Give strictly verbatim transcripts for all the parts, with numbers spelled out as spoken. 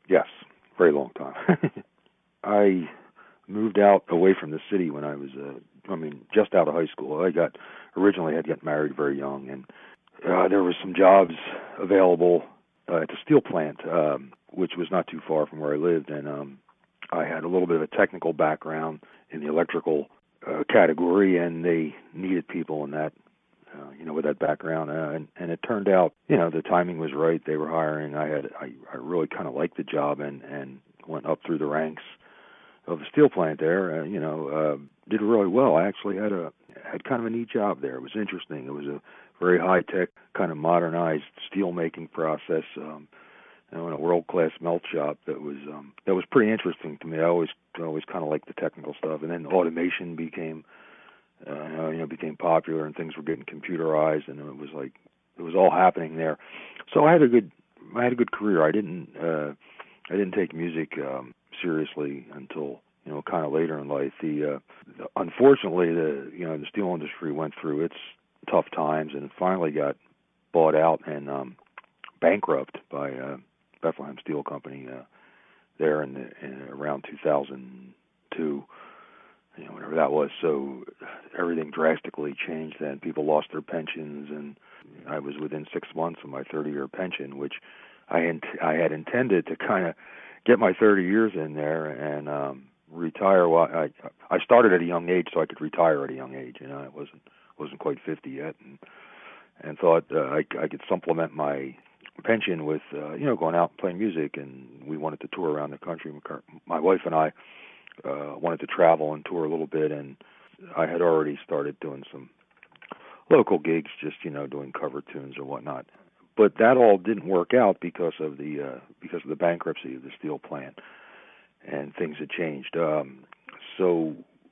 Yes, very long time. I moved out away from the city when I was, uh, I mean, just out of high school. I got originally had got married very young, and uh, there were some jobs available uh, at the steel plant, um, which was not too far from where I lived, and um, I had a little bit of a technical background in the electrical uh, category, and they needed people in that, uh, you know, with that background, uh, and, and it turned out, you know, the timing was right. They were hiring. I had, I, I really kind of liked the job, and and went up through the ranks of the steel plant there. Uh, you know, uh, did really well. I actually had a had kind of a neat job there. It was interesting. It was a very high tech, kind of modernized steel making process. Um, you know, in a world class melt shop that was um, that was pretty interesting to me. I always always kind of liked the technical stuff, and then automation became uh, you know became popular, and things were getting computerized, and it was like it was all happening there. So I had a good I had a good career. I didn't uh, I didn't take music um, seriously until you know kind of later in life. The, uh, the unfortunately the you know the steel industry went through its tough times, and it finally got bought out and um, bankrupt by uh, Bethlehem Steel Company uh, there in, the, in around two thousand two, you know, whatever that was. So everything drastically changed then. People lost their pensions, and I was within six months of my thirty-year pension, which I int- I had intended to kind of get my thirty years in there and um, retire. While I I started at a young age, so I could retire at a young age. You know, I wasn't wasn't quite fifty yet, and and thought uh, I I could supplement my pension with uh, you know going out and playing music. And we wanted to tour around the country. My wife and I uh, wanted to travel and tour a little bit, and I had already started doing some local gigs, just you know doing cover tunes or whatnot. But that all didn't work out because of the uh, because of the bankruptcy of the steel plant, and things had changed. Um, so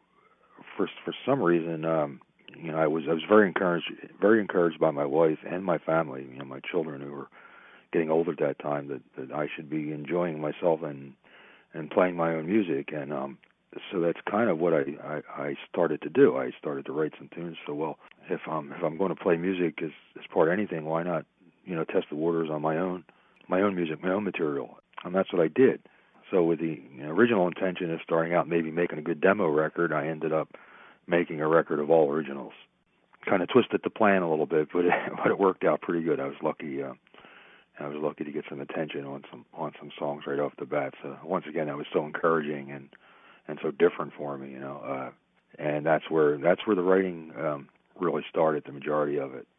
for for some reason, um, you know, I was I was very encouraged very encouraged by my wife and my family, you know, my children who were getting older at that time, that, that I should be enjoying myself and and playing my own music. And um, so that's kind of what I, I, I started to do. I started to write some tunes. So well, if I'm if I'm going to play music as as part of anything, why not you know test the waters on my own my own music, my own material, and that's what I did. So with the you know, original intention of starting out maybe making a good demo record, I ended up making a record of all originals. Kind of twisted the plan a little bit, but it, but it worked out pretty good. I was lucky. Uh, I was lucky to get some attention on some on some songs right off the bat. So once again, that was so encouraging and and so different for me, you know. Uh, and that's where that's where the writing um, really started. The majority of it.